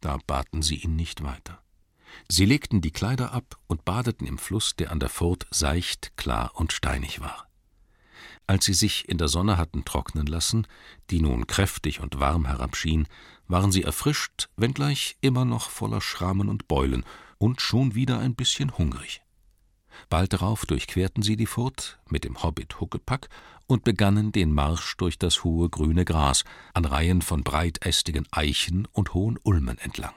Da baten sie ihn nicht weiter. Sie legten die Kleider ab und badeten im Fluss, der an der Furt seicht, klar und steinig war. Als sie sich in der Sonne hatten trocknen lassen, die nun kräftig und warm herabschien, waren sie erfrischt, wenngleich immer noch voller Schrammen und Beulen und schon wieder ein bisschen hungrig. Bald darauf durchquerten sie die Furt mit dem Hobbit Huckepack und begannen den Marsch durch das hohe grüne Gras an Reihen von breitästigen Eichen und hohen Ulmen entlang.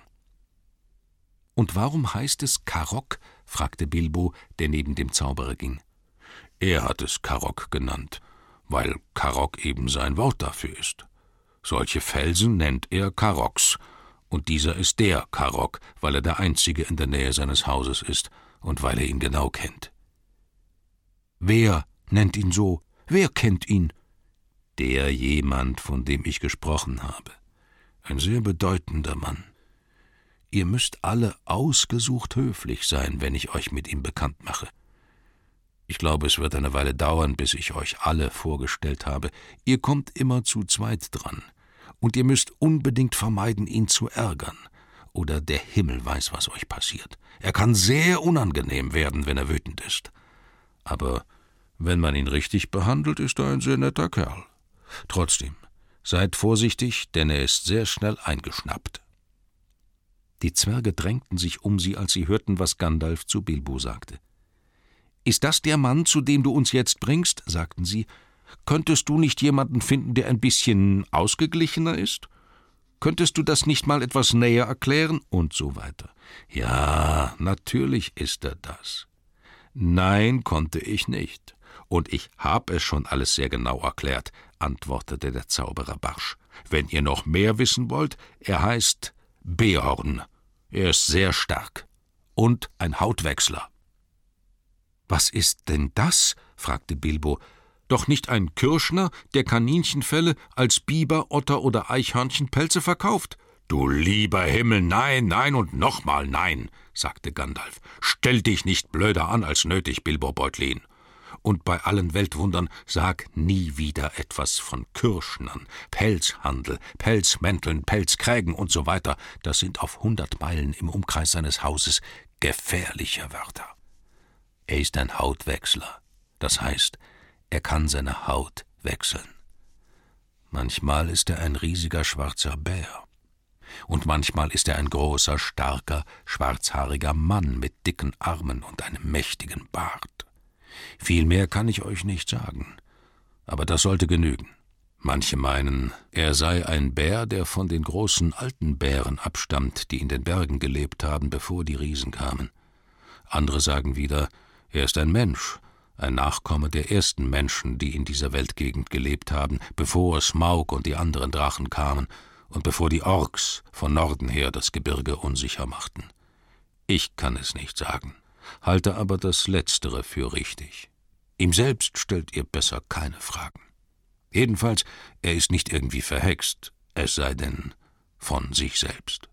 »Und warum heißt es Karok?« fragte Bilbo, der neben dem Zauberer ging. »Er hat es Karok genannt, weil Karok eben sein Wort dafür ist. Solche Felsen nennt er Karoks, und dieser ist der Karok, weil er der Einzige in der Nähe seines Hauses ist und weil er ihn genau kennt.« »Wer nennt ihn so? Wer kennt ihn?« »Der jemand, von dem ich gesprochen habe. Ein sehr bedeutender Mann. Ihr müsst alle ausgesucht höflich sein, wenn ich euch mit ihm bekannt mache. Ich glaube, es wird eine Weile dauern, bis ich euch alle vorgestellt habe. Ihr kommt immer zu zweit dran, und ihr müsst unbedingt vermeiden, ihn zu ärgern. Oder der Himmel weiß, was euch passiert. Er kann sehr unangenehm werden, wenn er wütend ist. Aber wenn man ihn richtig behandelt, ist er ein sehr netter Kerl. Trotzdem, seid vorsichtig, denn er ist sehr schnell eingeschnappt.« Die Zwerge drängten sich um sie, als sie hörten, was Gandalf zu Bilbo sagte. »Ist das der Mann, zu dem du uns jetzt bringst?« sagten sie. »Könntest du nicht jemanden finden, der ein bisschen ausgeglichener ist? Könntest du das nicht mal etwas näher erklären?« und so weiter. »Ja, natürlich ist er das.« »Nein, konnte ich nicht. Und ich hab es schon alles sehr genau erklärt«, antwortete der Zauberer barsch. »Wenn ihr noch mehr wissen wollt, er heißt Beorn. Er ist sehr stark. Und ein Hautwechsler.« »Was ist denn das?« fragte Bilbo. »Doch nicht ein Kürschner, der Kaninchenfelle als Biber-, Otter- oder Eichhörnchenpelze verkauft?« »Du lieber Himmel, nein, nein und nochmal nein«, sagte Gandalf. »Stell dich nicht blöder an als nötig, Bilbo Beutlin. Und bei allen Weltwundern sag nie wieder etwas von Kürschnern, Pelzhandel, Pelzmänteln, Pelzkrägen und so weiter. Das sind auf 100 Meilen im Umkreis seines Hauses gefährliche Wörter. Er ist ein Hautwechsler. Das heißt, er kann seine Haut wechseln. Manchmal ist er ein riesiger schwarzer Bär. Und manchmal ist er ein großer, starker, schwarzhaariger Mann mit dicken Armen und einem mächtigen Bart. Viel mehr kann ich euch nicht sagen, aber das sollte genügen. Manche meinen, er sei ein Bär, der von den großen alten Bären abstammt, die in den Bergen gelebt haben, bevor die Riesen kamen. Andere sagen wieder, er ist ein Mensch, ein Nachkomme der ersten Menschen, die in dieser Weltgegend gelebt haben, bevor Smaug und die anderen Drachen kamen und bevor die Orks von Norden her das Gebirge unsicher machten. Ich kann es nicht sagen, halte aber das Letztere für richtig. Ihm selbst stellt ihr besser keine Fragen. Jedenfalls, er ist nicht irgendwie verhext, es sei denn von sich selbst.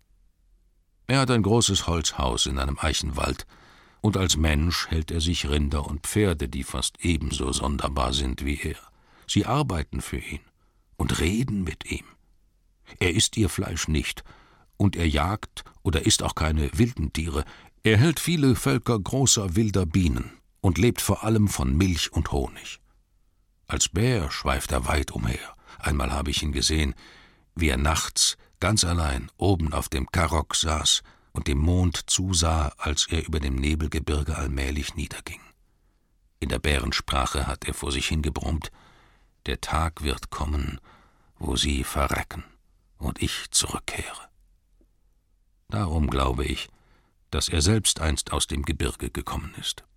Er hat ein großes Holzhaus in einem Eichenwald, und als Mensch hält er sich Rinder und Pferde, die fast ebenso sonderbar sind wie er. Sie arbeiten für ihn und reden mit ihm. Er isst ihr Fleisch nicht, und er jagt oder isst auch keine wilden Tiere. Er hält viele Völker großer wilder Bienen und lebt vor allem von Milch und Honig. Als Bär schweift er weit umher. Einmal habe ich ihn gesehen, wie er nachts ganz allein oben auf dem Karok saß und dem Mond zusah, als er über dem Nebelgebirge allmählich niederging. In der Bärensprache hat er vor sich hingebrummt: »Der Tag wird kommen, wo sie verrecken und ich zurückkehre.« Darum glaube ich, dass er selbst einst aus dem Gebirge gekommen ist.